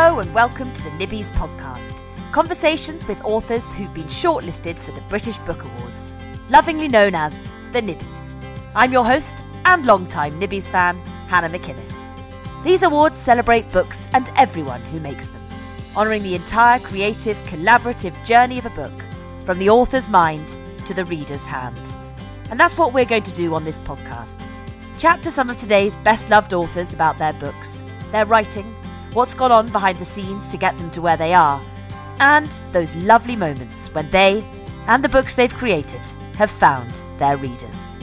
Hello and welcome to the Nibbies podcast. Conversations with authors who've been shortlisted for the British Book Awards, lovingly known as the Nibbies. I'm your host and longtime Nibbies fan, Hannah McInnes. These awards celebrate books and everyone who makes them, honouring the entire creative, collaborative journey of a book, from the author's mind to the reader's hand. And that's what we're going to do on this podcast. Chat to some of today's best-loved authors about their books, their writing, what's gone on behind the scenes to get them to where they are, and those lovely moments when they, and the books they've created, have found their readers.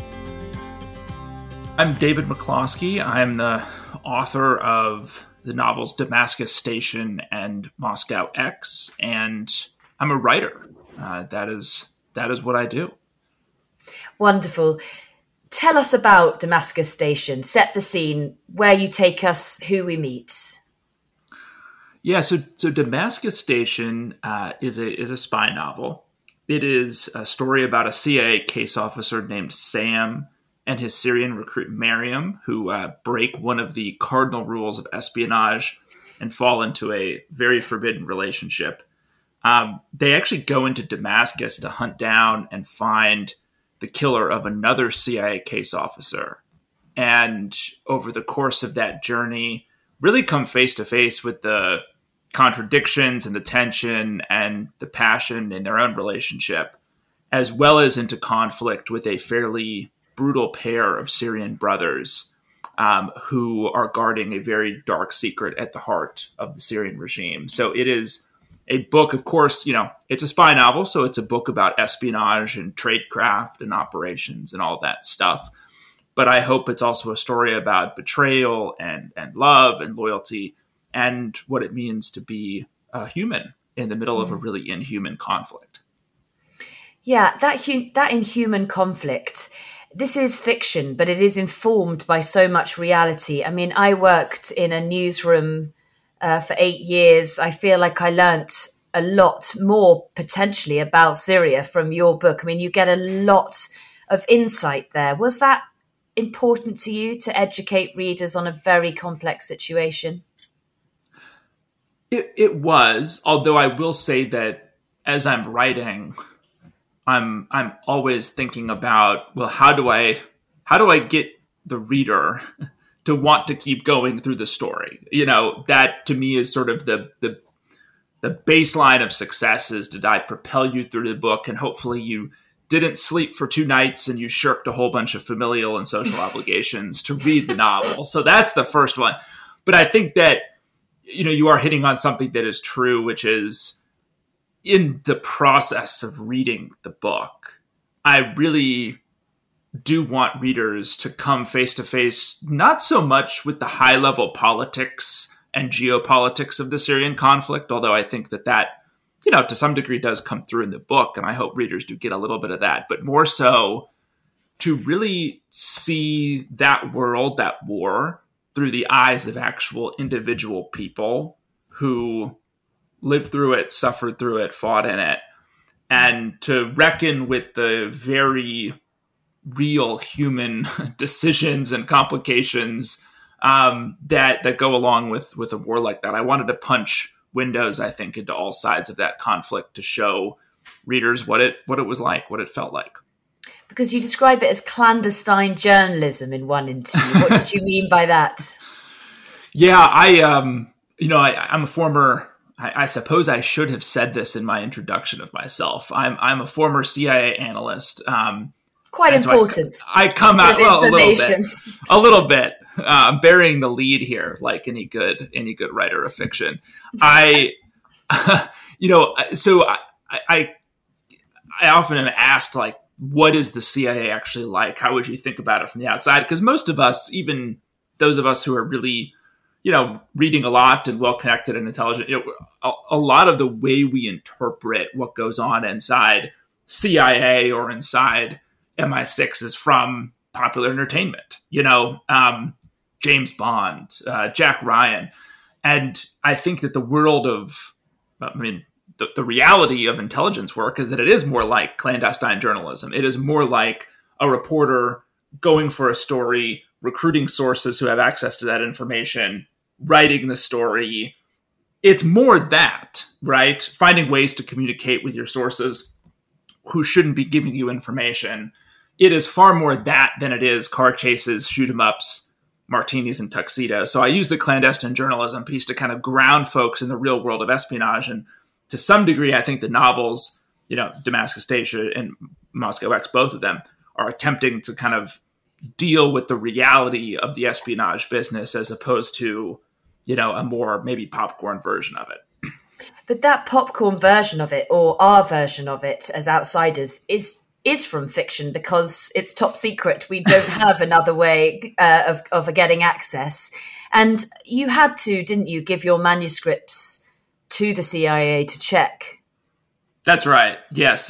I'm David McCloskey. I'm the author of the novels Damascus Station and Moscow X, and I'm a writer. That is what I do. Wonderful. Tell us about Damascus Station. Set the scene, where you take us, who we meet. Yeah, so Damascus Station is a spy novel. It is a story about a CIA case officer named Sam and his Syrian recruit Mariam, who break one of the cardinal rules of espionage and fall into a very forbidden relationship. They actually go into Damascus to hunt down and find the killer of another CIA case officer. And over the course of that journey, really come face to face with the contradictions and the tension and the passion in their own relationship, as well as into conflict with a fairly brutal pair of Syrian brothers who are guarding a very dark secret at the heart of the Syrian regime. So it is a book, of course, it's a spy novel, so it's a book about espionage and tradecraft and operations and all that stuff. But I hope it's also a story about betrayal and love and loyalty and what it means to be a human in the middle of a really inhuman conflict. Yeah, that inhuman conflict. This is fiction, but it is informed by so much reality. I mean, I worked in a newsroom for 8 years. I feel like I learnt a lot more potentially about Syria from your book. I mean, you get a lot of insight there. Was that important to you to educate readers on a very complex situation? It was, although I will say that as I'm writing, I'm always thinking about, well, how do I get the reader to want to keep going through the story? That to me is sort of the baseline of success. Is, did I propel you through the book, and hopefully you didn't sleep for 2 nights and you shirked a whole bunch of familial and social obligations to read the novel. So that's the first one. But I think that you are hitting on something that is true, which is, in the process of reading the book, I really do want readers to come face to face, not so much with the high level politics and geopolitics of the Syrian conflict, although I think that to some degree does come through in the book. And I hope readers do get a little bit of that, but more so to really see that world, that war, through the eyes of actual individual people who lived through it, suffered through it, fought in it, and to reckon with the very real human decisions and complications that go along with a war like that. I wanted to punch windows, I think, into all sides of that conflict to show readers what it was like, what it felt like. Because you describe it as clandestine journalism in one interview. What did you mean by that? Yeah, I'm a former, I suppose I should have said this in my introduction of myself. I'm a former CIA analyst. Quite important. So I come out a little bit. I'm burying the lead here, like any good writer of fiction. So I often am asked, like, what is the CIA actually like? How would you think about it from the outside? Because most of us, even those of us who are really, reading a lot and well-connected and intelligent, a lot of the way we interpret what goes on inside CIA or inside MI6 is from popular entertainment, James Bond, Jack Ryan. And I think that the world of, the reality of intelligence work is that it is more like clandestine journalism. It is more like a reporter going for a story, recruiting sources who have access to that information, writing the story, it's more that, right? Finding ways to communicate with your sources who shouldn't be giving you information. It is far more that than it is car chases, shoot 'em ups, martinis, and tuxedos. So I use the clandestine journalism piece to kind of ground folks in the real world of espionage. And to some degree, I think the novels, Damascus Station and Moscow X, both of them, are attempting to kind of deal with the reality of the espionage business as opposed to, a more maybe popcorn version of it. But that popcorn version of it, or our version of it as outsiders, is from fiction because it's top secret. We don't have another way of getting access. And you had to, didn't you, give your manuscripts to the CIA to check? That's right. Yes.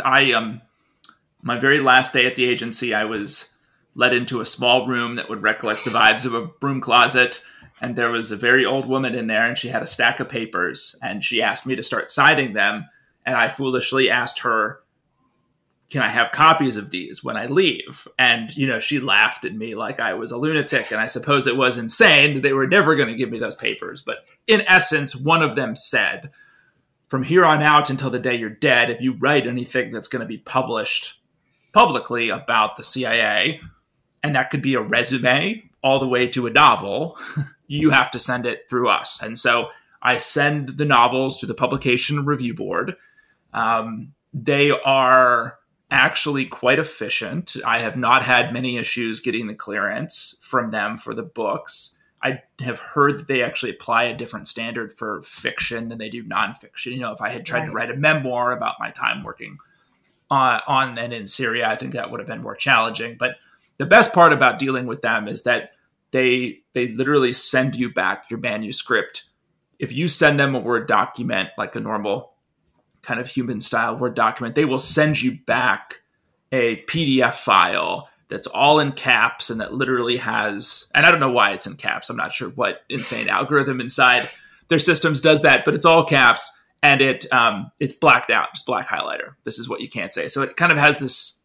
My very last day at the agency, I was led into a small room that would recollect the vibes of a broom closet. And there was a very old woman in there, and she had a stack of papers, and she asked me to start signing them. And I foolishly asked her, can I have copies of these when I leave? And, she laughed at me like I was a lunatic. And I suppose it was insane. They were never going to give me those papers. But in essence, one of them said, from here on out until the day you're dead, if you write anything that's going to be published publicly about the CIA, and that could be a resume all the way to a novel, you have to send it through us. And so I send the novels to the Publication Review Board. They are actually quite efficient. I have not had many issues getting the clearance from them for the books. I have heard that they actually apply a different standard for fiction than they do nonfiction. If I had tried to write a memoir about my time working on and in Syria, I think that would have been more challenging. But the best part about dealing with them is that they literally send you back your manuscript. If you send them a Word document, like a normal kind of human style Word document, they will send you back a PDF file that's all in caps and that literally has, and I don't know why it's in caps. I'm not sure what insane algorithm inside their systems does that, but it's all caps and it's blacked out, just black highlighter. This is what you can't say. So it kind of has this,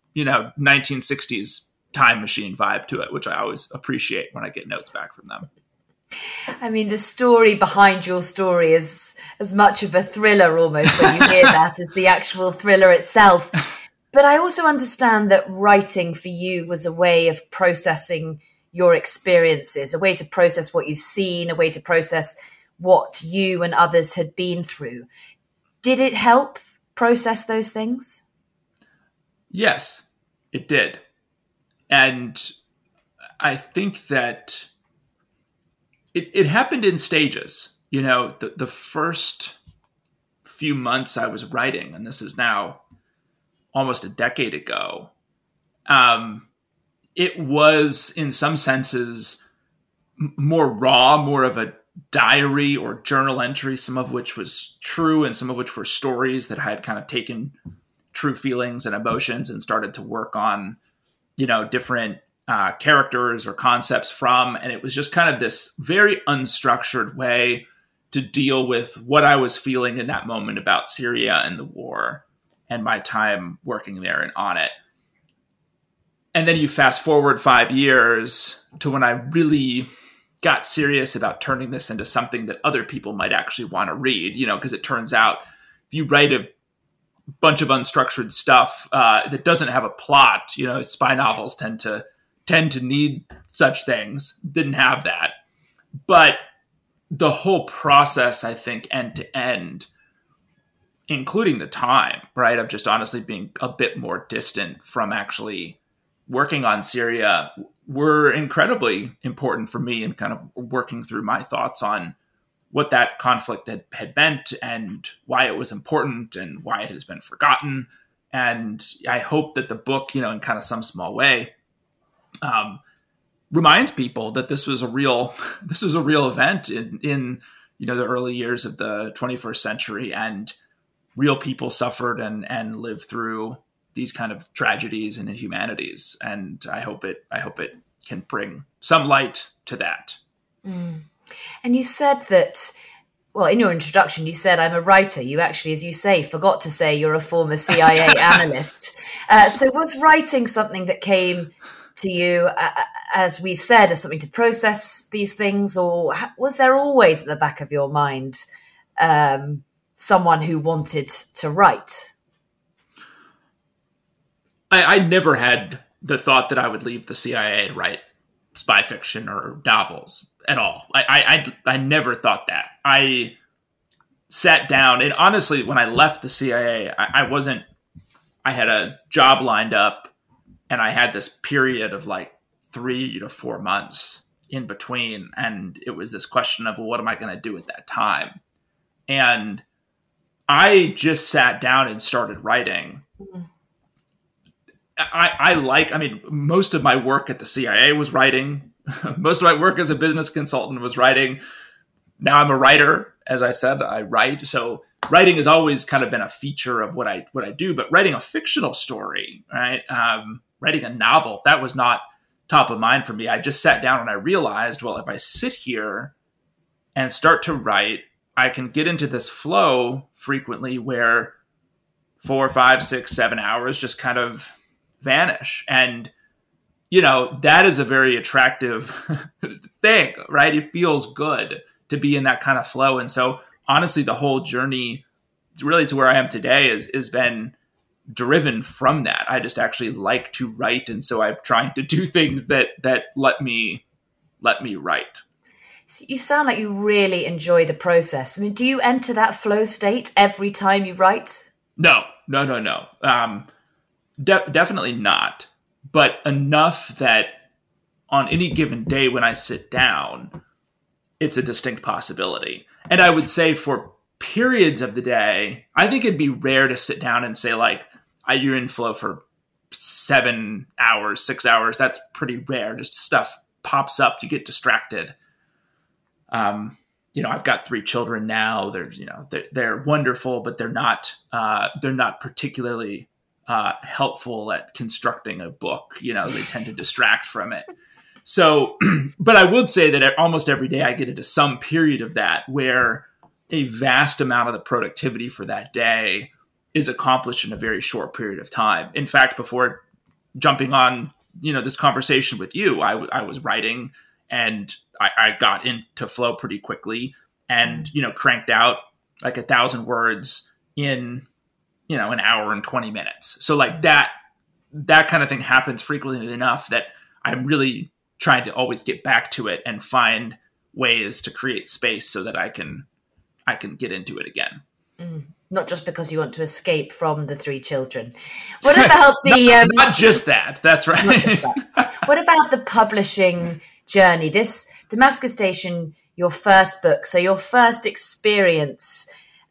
1960s time machine vibe to it, which I always appreciate when I get notes back from them. I mean, the story behind your story is as much of a thriller almost when you hear that as the actual thriller itself. But I also understand that writing for you was a way of processing your experiences, a way to process what you've seen, a way to process what you and others had been through. Did it help process those things? Yes, it did. And I think that it happened in stages. The first few months I was writing, and this is now almost a decade ago, it was in some senses more raw, more of a diary or journal entry, some of which was true and some of which were stories that I had kind of taken true feelings and emotions and started to work on, different characters or concepts from. And it was just kind of this very unstructured way to deal with what I was feeling in that moment about Syria and the war and my time working there and on it. And then you fast forward 5 years to when I really got serious about turning this into something that other people might actually want to read, because it turns out if you write a bunch of unstructured stuff that doesn't have a plot, spy novels tend to need such things. Didn't have that. But the whole process, I think, end to end, including the time, right, of just honestly being a bit more distant from actually working on Syria, were incredibly important for me in kind of working through my thoughts on what that conflict had meant and why it was important and why it has been forgotten. And I hope that the book, in kind of some small way, reminds people that this was a real event in the early years of the 21st century, and real people suffered and lived through these kind of tragedies and inhumanities. And I hope it can bring some light to that. Mm. And you said that, well, in your introduction, you said, I'm a writer. You actually, as you say, forgot to say you're a former CIA analyst. So was writing something that came to you, as we've said, as something to process these things? Or was there always at the back of your mind someone who wanted to write? I never had the thought that I would leave the CIA to write spy fiction or novels at all. I never thought that. I sat down, and honestly, when I left the CIA, I had a job lined up, and I had this period of like 3 to 4 months in between. And it was this question of, well, what am I going to do at that time? And I just sat down and started writing. I mean, most of my work at the CIA was writing. Most of my work as a business consultant was writing. Now I'm a writer. As I said, I write. So writing has always kind of been a feature of what I do. But writing a fictional story, right? Writing a novel, that was not top of mind for me. I just sat down and I realized, well, if I sit here and start to write, I can get into this flow frequently where 4, 5, 6, 7 hours just kind of vanish. And, that is a very attractive thing, right? It feels good to be in that kind of flow. And so honestly, the whole journey really to where I am today has been driven from that. I just actually like to write. And so I'm trying to do things that let me write. So you sound like you really enjoy the process. I mean, do you enter that flow state every time you write? No. Definitely not. But enough that on any given day when I sit down, it's a distinct possibility. And I would say for periods of the day, I think it'd be rare to sit down and say like, you're in flow for 7 hours, 6 hours. That's pretty rare. Just stuff pops up. You get distracted. I've got 3 children now. They're wonderful, but they're not particularly helpful at constructing a book. They tend to distract from it. So, but I would say that almost every day I get into some period of that where a vast amount of the productivity for that day is accomplished in a very short period of time. In fact, before jumping on, this conversation with you, I was writing and I got into flow pretty quickly and, cranked out like 1,000 words in, an hour and 20 minutes. So like that kind of thing happens frequently enough that I'm really trying to always get back to it and find ways to create space so that I can get into it again. Not just because you want to escape from the 3 children. What about the... not just that. That's right. Not just that. What about the publishing journey? This Damascus Station, your first book, so your first experience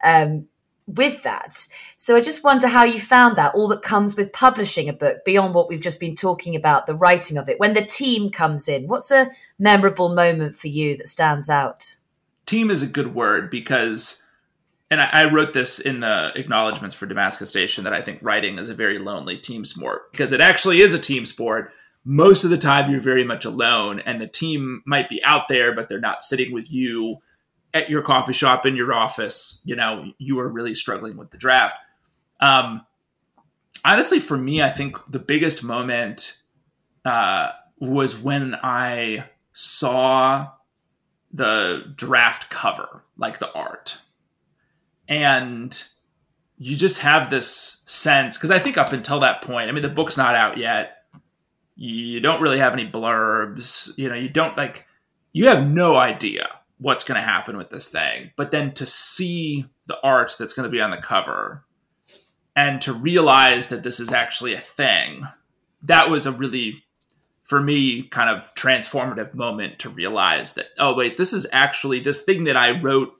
with that. So I just wonder how you found that, all that comes with publishing a book beyond what we've just been talking about, the writing of it. When the team comes in, what's a memorable moment for you that stands out? Team is a good word because... And I wrote this in the acknowledgments for Damascus Station that I think writing is a very lonely team sport because it actually is a team sport. Most of the time you're very much alone and the team might be out there, but they're not sitting with you at your coffee shop, in your office. You are really struggling with the draft. Honestly, for me, I think the biggest moment was when I saw the draft cover, like the art. And you just have this sense, because I think up until that point, I mean, the book's not out yet. You don't really have any blurbs. You have no idea what's going to happen with this thing. But then to see the art that's going to be on the cover and to realize that this is actually a thing, that was a really, for me, kind of transformative moment to realize that, oh, wait, this is actually this thing that I wrote,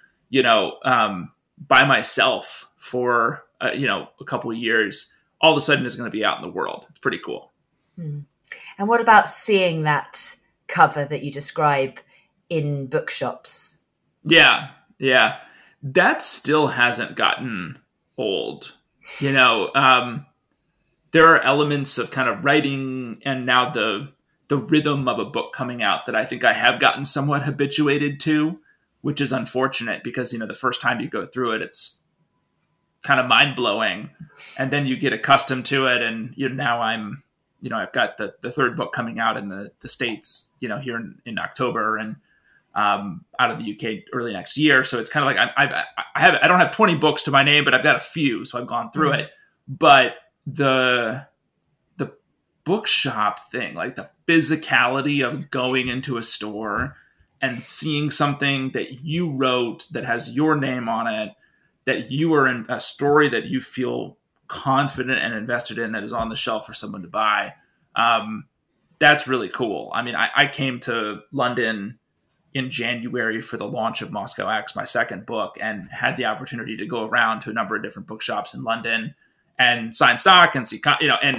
by myself for, a couple of years, all of a sudden is going to be out in the world. It's pretty cool. And what about seeing that cover that you describe in bookshops? Yeah. That still hasn't gotten old. There are elements of kind of writing and now the rhythm of a book coming out that I think I have gotten somewhat habituated to, which is unfortunate because, the first time you go through it, it's kind of mind blowing. And then you get accustomed to it. And now I've got the 3rd book coming out in the States, here in October. And out of the UK early next year. So it's kind of like I don't have 20 books to my name, but I've got a few, so I've gone through it. But the bookshop thing, like the physicality of going into a store and seeing something that you wrote that has your name on it, that you are in a story that you feel confident and invested in, that is on the shelf for someone to buy. That's really cool. I mean, I came to London in January for the launch of Moscow X, my second book, and had the opportunity to go around to a number of different bookshops in London and sign stock and see, and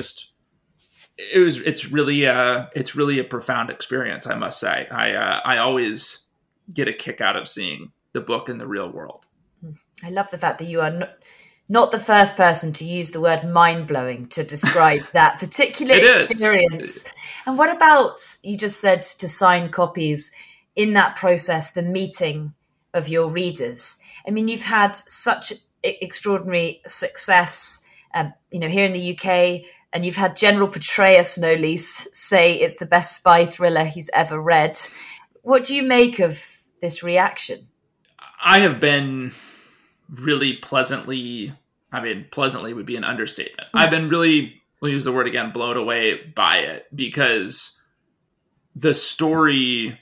it's really a profound experience, I must say. I always get a kick out of seeing the book in the real world. I love the fact that you are not the first person to use the word mind-blowing to describe that particular experience. And what about, you just said to sign copies, in that process, the meeting of your readers? I mean, you've had such extraordinary success, here in the UK, and you've had General Petraeus, no least, say it's the best spy thriller he's ever read. What do you make of this reaction? I have been really pleasantly would be an understatement. I've been really, we'll use the word again, blown away by it, because the story,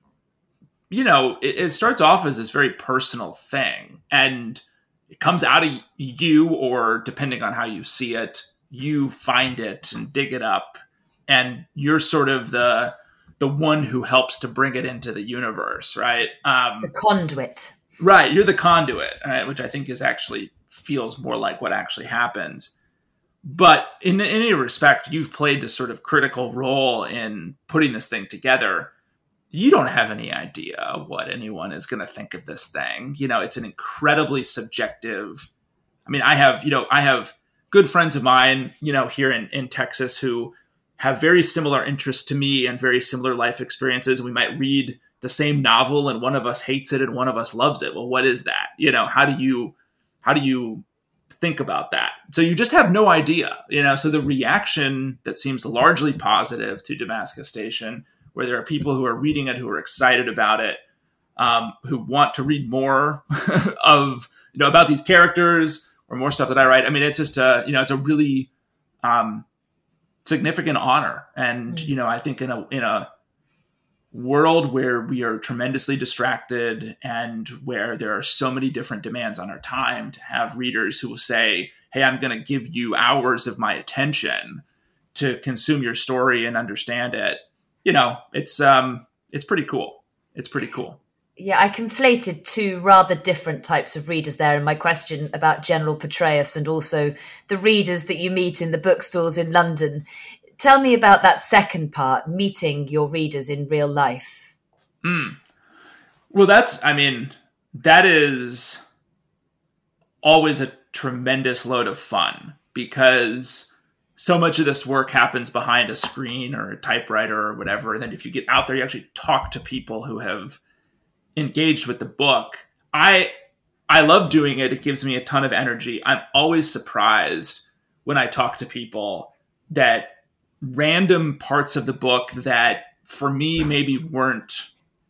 it starts off as this very personal thing, and it comes out of you, or depending on how you see it, you find it and dig it up, and you're sort of the one who helps to bring it into the universe, right? The conduit. Right, you're the conduit, right? Which I think feels more like what actually happens. But in any respect, you've played this sort of critical role in putting this thing together. You don't have any idea what anyone is going to think of this thing. It's an incredibly subjective. I mean, I have good friends of mine, here in Texas, who have very similar interests to me and very similar life experiences. We might read the same novel and one of us hates it and one of us loves it. Well, what is that? How do you think about that? So you just have no idea, so the reaction that seems largely positive to Damascus Station, where there are people who are reading it, who are excited about it, who want to read more of, about these characters or more stuff that I write. I mean, it's just it's a really significant honor. And, I think in a world where we are tremendously distracted and where there are so many different demands on our time, to have readers who will say, hey, I'm going to give you hours of my attention to consume your story and understand it. It's pretty cool. It's pretty cool. Yeah, I conflated two rather different types of readers there in my question about General Petraeus and also the readers that you meet in the bookstores in London. Tell me about that second part, meeting your readers in real life. Well, that is always a tremendous load of fun, because so much of this work happens behind a screen or a typewriter or whatever. And then if you get out there, you actually talk to people who have engaged with the book. I love doing it. It gives me a ton of energy. I'm always surprised when I talk to people that random parts of the book that for me maybe weren't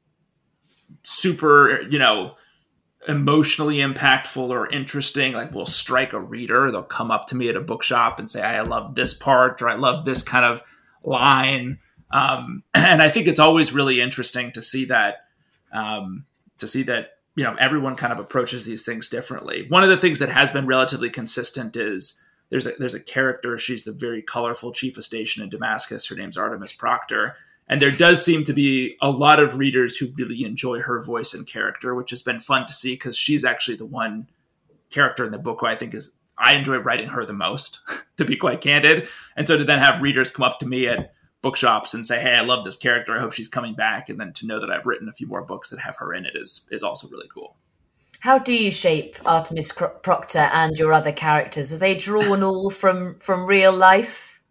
super, emotionally impactful or interesting, like, will strike a reader. They'll come up to me at a bookshop and say, I love this part, or I love this kind of line. And I think it's always really interesting to see that, everyone kind of approaches these things differently. One of the things that has been relatively consistent is there's a character. She's the very colorful chief of station in Damascus. Her name's Artemis Proctor. And there does seem to be a lot of readers who really enjoy her voice and character, which has been fun to see, because she's actually the one character in the book who I enjoy writing her the most, to be quite candid. And so to then have readers come up to me at bookshops and say, hey, I love this character, I hope she's coming back. And then to know that I've written a few more books that have her in it is also really cool. How do you shape Artemis Proctor and your other characters? Are they drawn all from real life?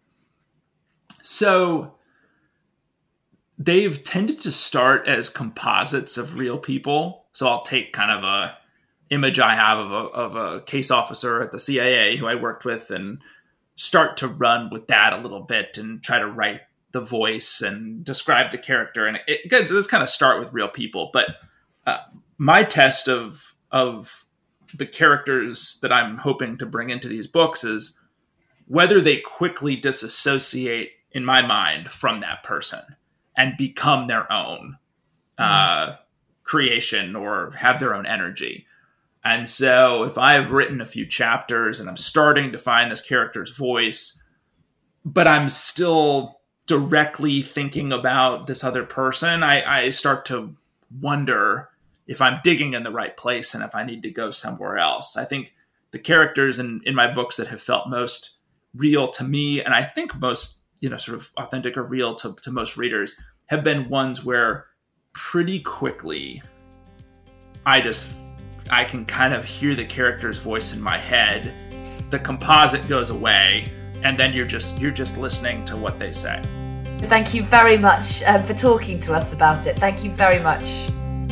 So they've tended to start as composites of real people. So I'll take kind of a image I have of a case officer at the CIA who I worked with and start to run with that a little bit and try to write the voice and describe the character, and it does kind of start with real people. But my test of the characters that I'm hoping to bring into these books is whether they quickly disassociate, in my mind, from that person and become their own creation or have their own energy. And so if I've written a few chapters and I'm starting to find this character's voice, but I'm still directly thinking about this other person, I start to wonder if I'm digging in the right place and if I need to go somewhere else. I think the characters in my books that have felt most real to me, and I think most, sort of authentic or real to most readers, have been ones where pretty quickly I can kind of hear the character's voice in my head. The composite goes away, and then you're just listening to what they say. Thank you very much for talking to us about it. Thank you very much.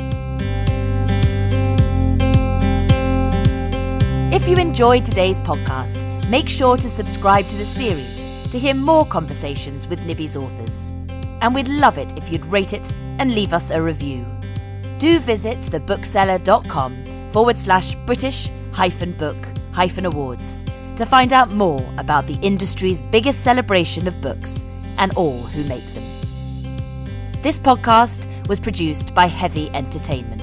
If you enjoyed today's podcast, make sure to subscribe to the series to hear more conversations with Nibby's authors. And we'd love it if you'd rate it and leave us a review. Do visit thebookseller.com/British-book-awards to find out more about the industry's biggest celebration of books and all who make them. This podcast was produced by Heavy Entertainment.